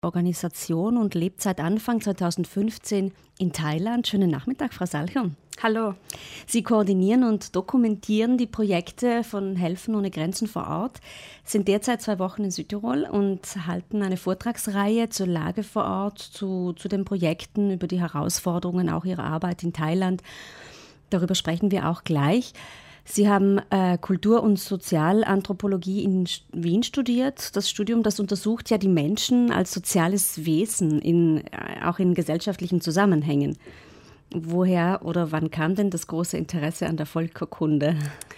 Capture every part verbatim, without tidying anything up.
Organisation und lebt seit Anfang zweitausendfünfzehn in Thailand. Schönen Nachmittag, Frau Salchern. Hallo. Sie koordinieren und dokumentieren die Projekte von Helfen ohne Grenzen vor Ort, sind derzeit zwei Wochen in Südtirol und halten eine Vortragsreihe zur Lage vor Ort, zu, zu den Projekten, über die Herausforderungen auch Ihrer Arbeit in Thailand. Darüber sprechen wir auch gleich. Sie haben äh, Kultur- und Sozialanthropologie in Wien studiert. Das Studium, das untersucht ja die Menschen als soziales Wesen, in, äh, auch in gesellschaftlichen Zusammenhängen. Woher oder wann kam denn das große Interesse an der Völkerkunde?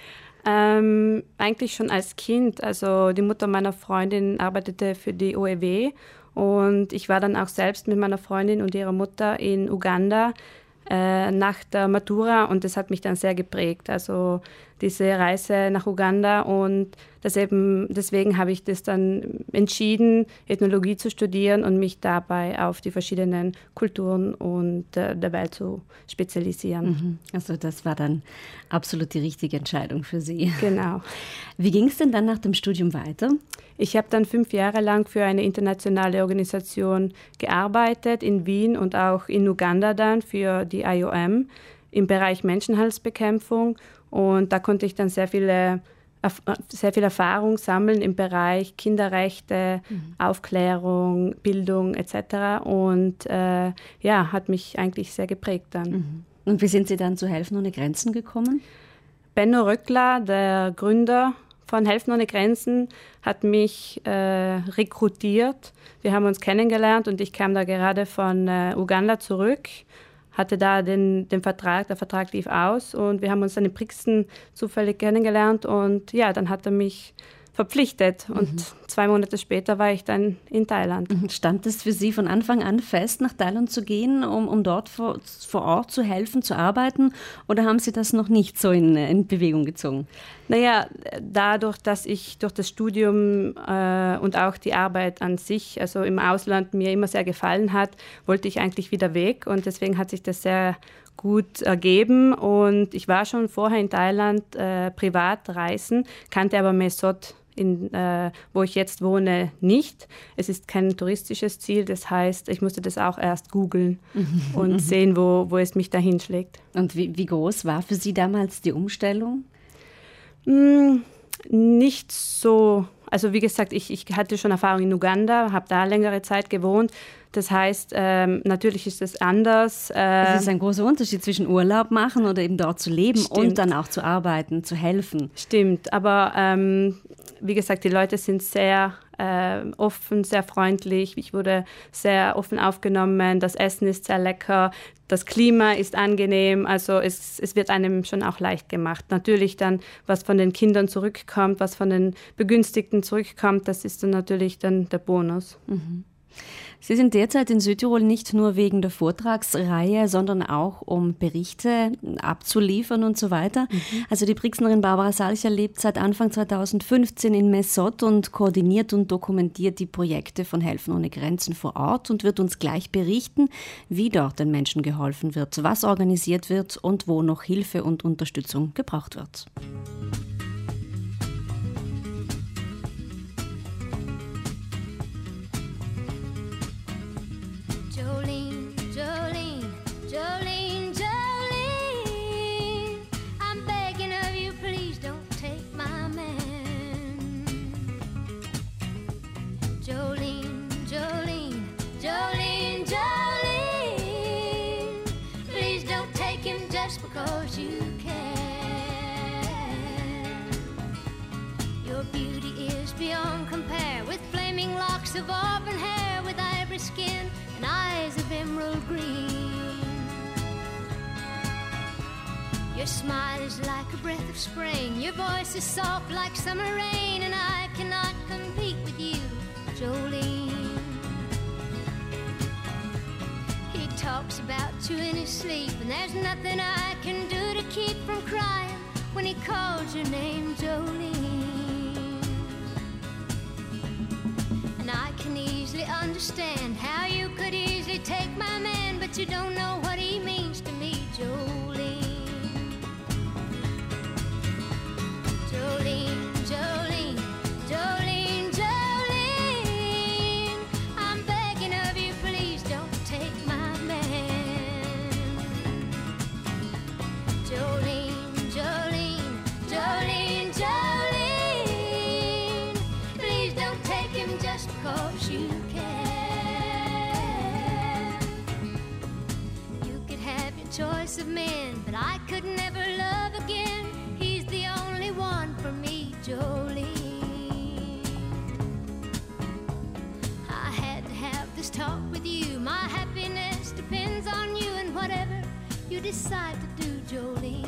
Ähm, eigentlich schon als Kind. Also die Mutter meiner Freundin arbeitete für die O E W und ich war dann auch selbst mit meiner Freundin und ihrer Mutter in Uganda äh, nach der Matura und das hat mich dann sehr geprägt. Also diese Reise nach Uganda und das eben, deswegen habe ich das dann entschieden, Ethnologie zu studieren und mich dabei auf die verschiedenen Kulturen und äh, der Welt zu spezialisieren. Mhm. Also das war dann absolut die richtige Entscheidung für Sie. Genau. Wie ging es denn dann nach dem Studium weiter? Ich habe dann fünf Jahre lang für eine internationale Organisation gearbeitet, in Wien und auch in Uganda dann für die I O M im Bereich Menschenhandelsbekämpfung. Und da konnte ich dann sehr viele, sehr viel Erfahrung sammeln im Bereich Kinderrechte, mhm. Aufklärung, Bildung et cetera. Und äh, ja, hat mich eigentlich sehr geprägt dann. Mhm. Und wie sind Sie dann zu Helfen ohne Grenzen gekommen? Benno Röckler, der Gründer von Helfen ohne Grenzen, hat mich äh, rekrutiert. Wir haben uns kennengelernt und ich kam da gerade von äh, Uganda zurück, hatte da den, den Vertrag, der Vertrag lief aus und wir haben uns dann in Brixen zufällig kennengelernt und ja, dann hat er mich verpflichtet und mhm. zwei Monate später war ich dann in Thailand. Stand es für Sie von Anfang an fest, nach Thailand zu gehen, um, um dort vor, vor Ort zu helfen, zu arbeiten oder haben Sie das noch nicht so in, in Bewegung gezogen? Naja, dadurch, dass ich durch das Studium äh, und auch die Arbeit an sich, also im Ausland, mir immer sehr gefallen hat, wollte ich eigentlich wieder weg und deswegen hat sich das sehr gut ergeben und ich war schon vorher in Thailand äh, privat reisen, kannte aber Mae Sot, in, äh, wo ich jetzt wohne, nicht. Es ist kein touristisches Ziel, das heißt, ich musste das auch erst googeln und sehen, wo, wo es mich dahin schlägt. Und wie, wie groß war für Sie damals die Umstellung? Mm, nicht so. Also wie gesagt, ich, ich hatte schon Erfahrung in Uganda, habe da längere Zeit gewohnt. Das heißt, ähm, natürlich ist es anders. Äh, es ist ein großer Unterschied zwischen Urlaub machen oder eben dort zu leben stimmt. Und dann auch zu arbeiten, zu helfen. Stimmt, aber ähm, wie gesagt, die Leute sind sehr äh, offen, sehr freundlich. Ich wurde sehr offen aufgenommen. Das Essen ist sehr lecker. Das Klima ist angenehm. Also es, es wird einem schon auch leicht gemacht. Natürlich dann, was von den Kindern zurückkommt, was von den Begünstigten zurückkommt, das ist dann natürlich dann der Bonus. Mhm. Sie sind derzeit in Südtirol nicht nur wegen der Vortragsreihe, sondern auch um Berichte abzuliefern und so weiter. Mhm. Also die Brixnerin Barbara Salcher lebt seit Anfang zweitausendfünfzehn in Mae Sot und koordiniert und dokumentiert die Projekte von Helfen ohne Grenzen vor Ort und wird uns gleich berichten, wie dort den Menschen geholfen wird, was organisiert wird und wo noch Hilfe und Unterstützung gebraucht wird. Because you can. Your beauty is beyond compare, with flaming locks of auburn hair, with ivory skin and eyes of emerald green. Your smile is like a breath of spring, your voice is soft like summer rain, and I cannot compete with you, Jolene. Talks about you in his sleep, and there's nothing I can do to keep from crying when he calls your name, Jolene. And I can easily understand how you could easily take my man, but you don't know what he means to me, Jolene. Jolene, Jolene, Jolene, Jolene, I'm begging lots of men, but I could never love again. He's the only one for me, Jolene. I had to have this talk with you. My happiness depends on you, and whatever you decide to do, Jolene.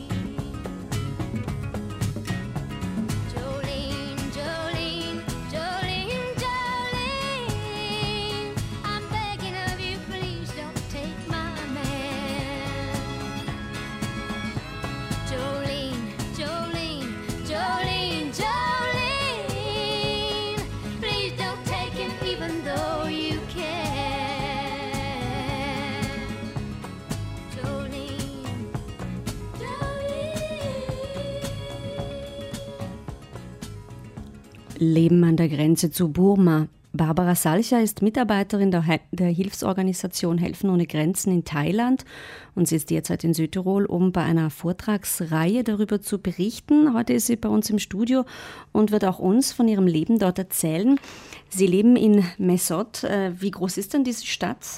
Leben an der Grenze zu Burma. Barbara Salcher ist Mitarbeiterin der, He- der Hilfsorganisation Helfen ohne Grenzen in Thailand und sie ist derzeit in Südtirol, um bei einer Vortragsreihe darüber zu berichten. Heute ist sie bei uns im Studio und wird auch uns von ihrem Leben dort erzählen. Sie leben in Mae Sot. Wie groß ist denn diese Stadt?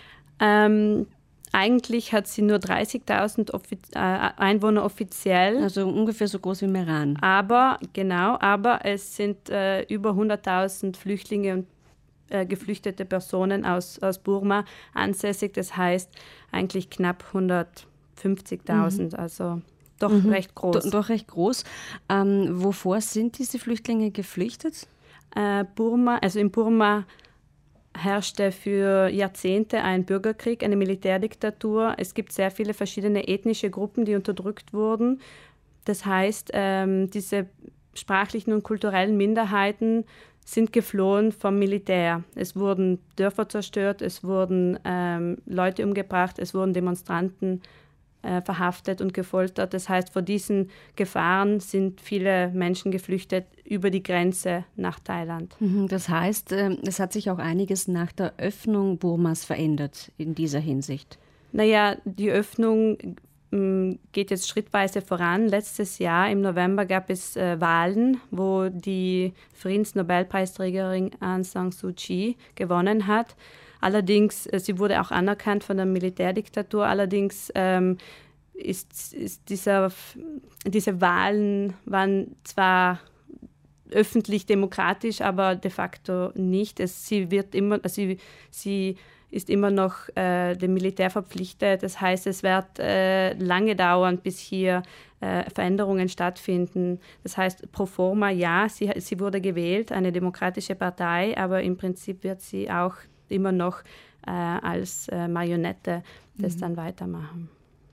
Ähm, eigentlich hat sie nur dreißigtausend Offi- äh, Einwohner offiziell. Also ungefähr so groß wie Meran. Aber, genau, aber es sind äh, über hunderttausend Flüchtlinge und äh, geflüchtete Personen aus, aus Burma ansässig. Das heißt eigentlich knapp hundertfünfzigtausend, mhm. also doch mhm. recht groß. Do, doch recht groß. Ähm, wovor sind diese Flüchtlinge geflüchtet? Äh, Burma, also in Burma herrschte für Jahrzehnte ein Bürgerkrieg, eine Militärdiktatur. Es gibt sehr viele verschiedene ethnische Gruppen, die unterdrückt wurden. Das heißt, ähm, diese sprachlichen und kulturellen Minderheiten sind geflohen vom Militär. Es wurden Dörfer zerstört, es wurden ähm, Leute umgebracht, es wurden Demonstranten äh, verhaftet und gefoltert. Das heißt, vor diesen Gefahren sind viele Menschen geflüchtet über die Grenze nach Thailand. Das heißt, es hat sich auch einiges nach der Öffnung Burmas verändert in dieser Hinsicht. Naja, die Öffnung ähm, geht jetzt schrittweise voran. Letztes Jahr im November gab es äh, Wahlen, wo die Friedensnobelpreisträgerin Aung San Suu Kyi gewonnen hat. Allerdings, äh, sie wurde auch anerkannt von der Militärdiktatur. Allerdings ähm, ist, ist dieser, diese Wahlen waren zwar öffentlich demokratisch, aber de facto nicht. Es, sie, wird immer, also sie, sie ist immer noch äh, dem Militär verpflichtet. Das heißt, es wird äh, lange dauern, bis hier äh, Veränderungen stattfinden. Das heißt, pro forma, ja, sie, sie wurde gewählt, eine demokratische Partei, aber im Prinzip wird sie auch immer noch äh, als äh, Marionette das mhm. dann weitermachen.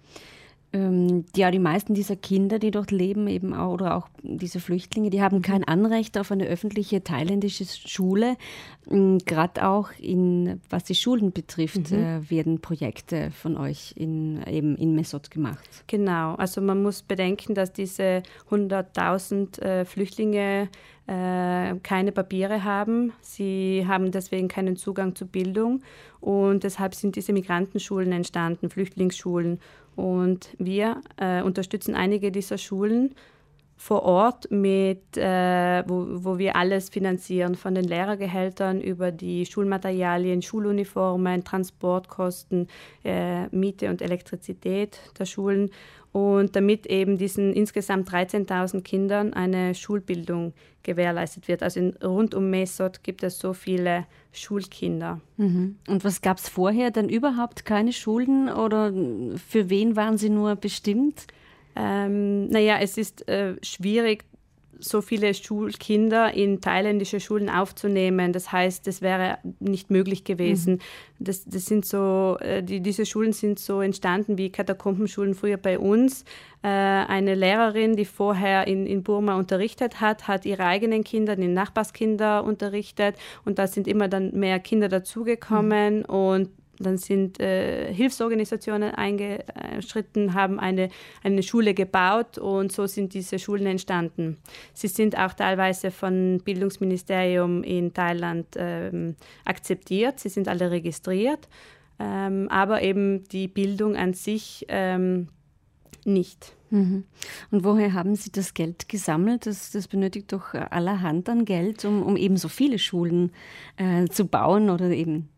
Ja, die meisten dieser Kinder, die dort leben, eben auch, oder auch diese Flüchtlinge, die haben kein Anrecht auf eine öffentliche thailändische Schule. Gerade auch in, was die Schulen betrifft, mhm. äh, werden Projekte von euch in, eben in Mae Sot gemacht. Genau, also man muss bedenken, dass diese hunderttausend äh, Flüchtlinge äh, keine Papiere haben. Sie haben deswegen keinen Zugang zur Bildung und deshalb sind diese Migrantenschulen entstanden, Flüchtlingsschulen. Und wir äh, unterstützen einige dieser Schulen vor Ort, mit, äh, wo, wo wir alles finanzieren, von den Lehrergehältern über die Schulmaterialien, Schuluniformen, Transportkosten, äh, Miete und Elektrizität der Schulen. Und damit eben diesen insgesamt dreizehntausend Kindern eine Schulbildung gewährleistet wird. Also in, rund um Mae Sot gibt es so viele Schulkinder. Mhm. Und was gab es vorher? Denn überhaupt keine Schulen oder für wen waren sie nur bestimmt? Ähm, naja, es ist äh, schwierig, so viele Schulkinder in thailändische Schulen aufzunehmen. Das heißt, das wäre nicht möglich gewesen. Mhm. Das, das sind so, die, diese Schulen sind so entstanden wie Katakombenschulen früher bei uns. Äh, eine Lehrerin, die vorher in, in Burma unterrichtet hat, hat ihre eigenen Kinder, die Nachbarskinder unterrichtet und da sind immer dann mehr Kinder dazugekommen mhm. und dann sind äh, Hilfsorganisationen eingeschritten, haben eine, eine Schule gebaut und so sind diese Schulen entstanden. Sie sind auch teilweise vom Bildungsministerium in Thailand ähm, akzeptiert, sie sind alle registriert, ähm, aber eben die Bildung an sich ähm, nicht. Mhm. Und woher haben Sie das Geld gesammelt? Das, das benötigt doch allerhand an Geld, um, um eben so viele Schulen äh, zu bauen oder eben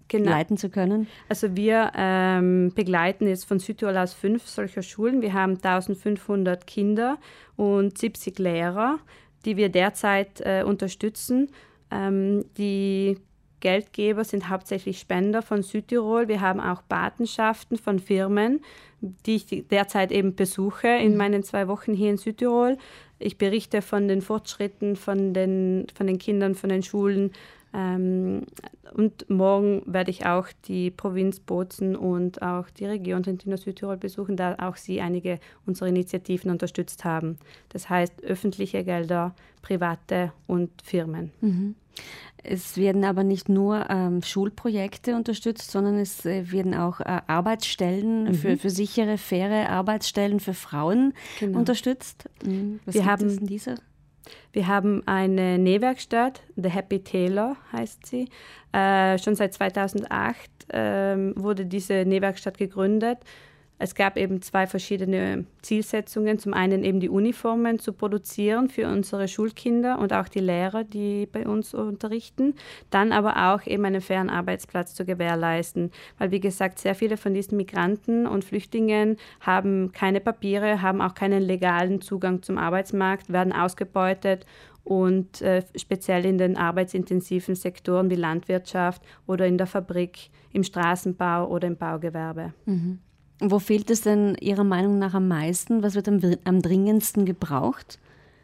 genau. leiten zu können? Also wir ähm, begleiten jetzt von Südtirol aus fünf solcher Schulen. Wir haben eintausendfünfhundert Kinder und siebzig Lehrer, die wir derzeit äh, unterstützen. Ähm, die Geldgeber sind hauptsächlich Spender von Südtirol. Wir haben auch Patenschaften von Firmen, die ich derzeit eben besuche in meinen zwei Wochen hier in Südtirol. Ich berichte von den Fortschritten von den, von den Kindern, von den Schulen. Ähm, und morgen werde ich auch die Provinz Bozen und auch die Region Trentino-Südtirol besuchen, da auch sie einige unserer Initiativen unterstützt haben. Das heißt öffentliche Gelder, private und Firmen. Mhm. Es werden aber nicht nur ähm, Schulprojekte unterstützt, sondern es äh, werden auch äh, Arbeitsstellen mhm. für, für sichere, faire Arbeitsstellen für Frauen genau. unterstützt. Mhm. Was wir gibt haben, es in dieser? Wir haben eine Nähwerkstatt, The Happy Tailor heißt sie. Äh, schon seit zweitausendacht äh, wurde diese Nähwerkstatt gegründet. Es gab eben zwei verschiedene Zielsetzungen. Zum einen eben die Uniformen zu produzieren für unsere Schulkinder und auch die Lehrer, die bei uns unterrichten. Dann aber auch eben einen fairen Arbeitsplatz zu gewährleisten. Weil, wie gesagt, sehr viele von diesen Migranten und Flüchtlingen haben keine Papiere, haben auch keinen legalen Zugang zum Arbeitsmarkt, werden ausgebeutet und äh, speziell in den arbeitsintensiven Sektoren wie Landwirtschaft oder in der Fabrik, im Straßenbau oder im Baugewerbe. Mhm. Wo fehlt es denn Ihrer Meinung nach am meisten? Was wird am, am dringendsten gebraucht?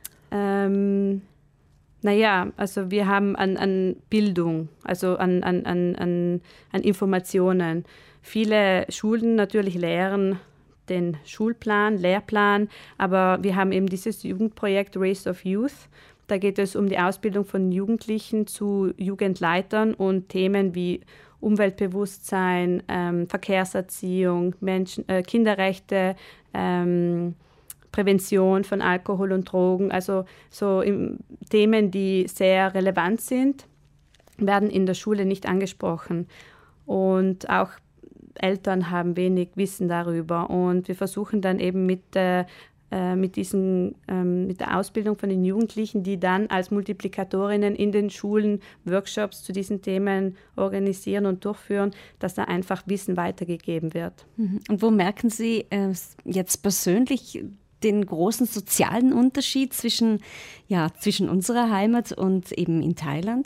Ähm, naja, also wir haben an, an Bildung, also an, an, an, an Informationen. Viele Schulen natürlich lehren den Schulplan, Lehrplan, aber wir haben eben dieses Jugendprojekt Race of Youth. Da geht es um die Ausbildung von Jugendlichen zu Jugendleitern und Themen wie Umweltbewusstsein, ähm, Verkehrserziehung, Menschen, äh, Kinderrechte, ähm, Prävention von Alkohol und Drogen. Also so im, Themen, die sehr relevant sind, werden in der Schule nicht angesprochen. Und auch Eltern haben wenig Wissen darüber. Und wir versuchen dann eben mit äh, Mit, diesen, ähm, mit der Ausbildung von den Jugendlichen, die dann als Multiplikatorinnen in den Schulen Workshops zu diesen Themen organisieren und durchführen, dass da einfach Wissen weitergegeben wird. Und wo merken Sie äh, jetzt persönlich den großen sozialen Unterschied zwischen, ja, zwischen unserer Heimat und eben in Thailand?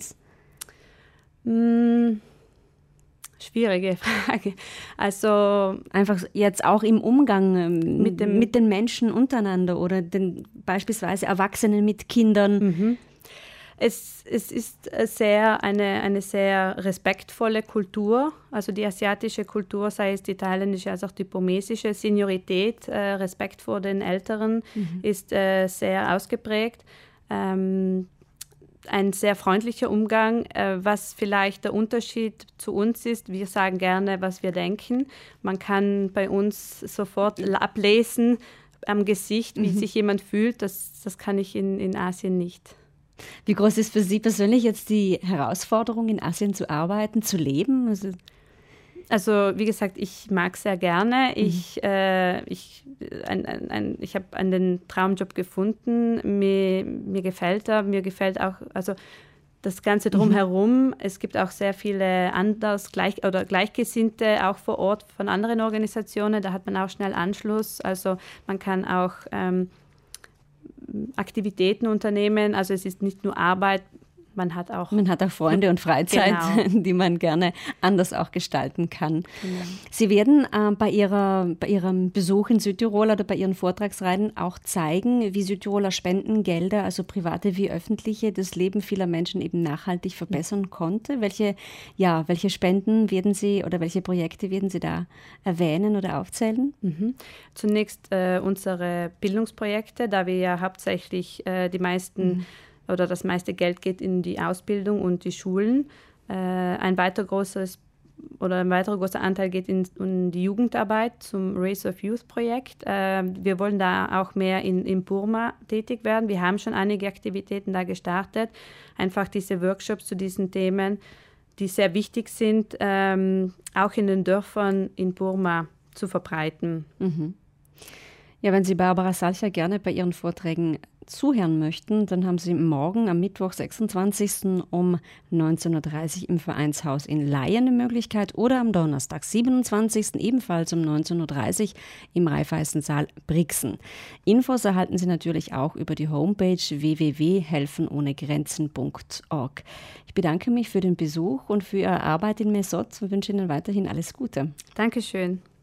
Mm. Schwierige Frage. Also einfach jetzt auch im Umgang ähm, mit, dem, mit den Menschen untereinander oder den, beispielsweise Erwachsenen mit Kindern. Mhm. Es, es ist sehr eine, eine sehr respektvolle Kultur, also die asiatische Kultur, sei es die thailändische als auch die burmesische. Seniorität, äh, Respekt vor den Älteren mhm. ist äh, sehr ausgeprägt. Ähm, Ein sehr freundlicher Umgang, äh, was vielleicht der Unterschied zu uns ist. Wir sagen gerne, was wir denken. Man kann bei uns sofort ablesen am Gesicht, wie mhm. sich jemand fühlt. Das, das kann ich in, in Asien nicht. Wie groß ist für Sie persönlich jetzt die Herausforderung, in Asien zu arbeiten, zu leben? Also Also wie gesagt, ich mag sehr gerne. Mhm. Ich, äh, ich, ein, ein, ein, ich habe einen Traumjob gefunden. Mir, mir gefällt er. Mir gefällt auch also das Ganze drumherum. Mhm. Es gibt auch sehr viele anders gleich, oder Gleichgesinnte auch vor Ort von anderen Organisationen. Da hat man auch schnell Anschluss. Also man kann auch ähm, Aktivitäten unternehmen. Also es ist nicht nur Arbeit. Man hat auch, man hat auch Freunde und Freizeit, genau. die man gerne anders auch gestalten kann. Genau. Sie werden äh, bei, ihrer, bei Ihrem Besuch in Südtirol oder bei Ihren Vortragsreihen auch zeigen, wie Südtiroler Spendengelder, also private wie öffentliche, das Leben vieler Menschen eben nachhaltig verbessern mhm. konnte. Welche, ja, welche Spenden werden Sie oder welche Projekte werden Sie da erwähnen oder aufzählen? Mhm. Zunächst äh, unsere Bildungsprojekte, da wir ja hauptsächlich äh, die meisten mhm. oder das meiste Geld geht in die Ausbildung und die Schulen. Äh, ein weiter großes oder ein weiterer großer Anteil geht in, in die Jugendarbeit zum Race of Youth Projekt. Äh, wir wollen da auch mehr in, in Burma tätig werden. Wir haben schon einige Aktivitäten da gestartet. Einfach diese Workshops zu diesen Themen, die sehr wichtig sind, ähm, auch in den Dörfern in Burma zu verbreiten. Mhm. Ja, wenn Sie Barbara Salcher gerne bei Ihren Vorträgen zuhören möchten, dann haben Sie morgen am Mittwoch, sechsundzwanzigsten um neunzehn Uhr dreißig im Vereinshaus in Laien eine Möglichkeit oder am Donnerstag, siebenundzwanzigsten ebenfalls um neunzehn Uhr dreißig im Raiffeisensaal Brixen. Infos erhalten Sie natürlich auch über die Homepage w w w punkt helfen ohne grenzen punkt org. Ich bedanke mich für den Besuch und für Ihre Arbeit in Mesot und wünsche Ihnen weiterhin alles Gute. Dankeschön.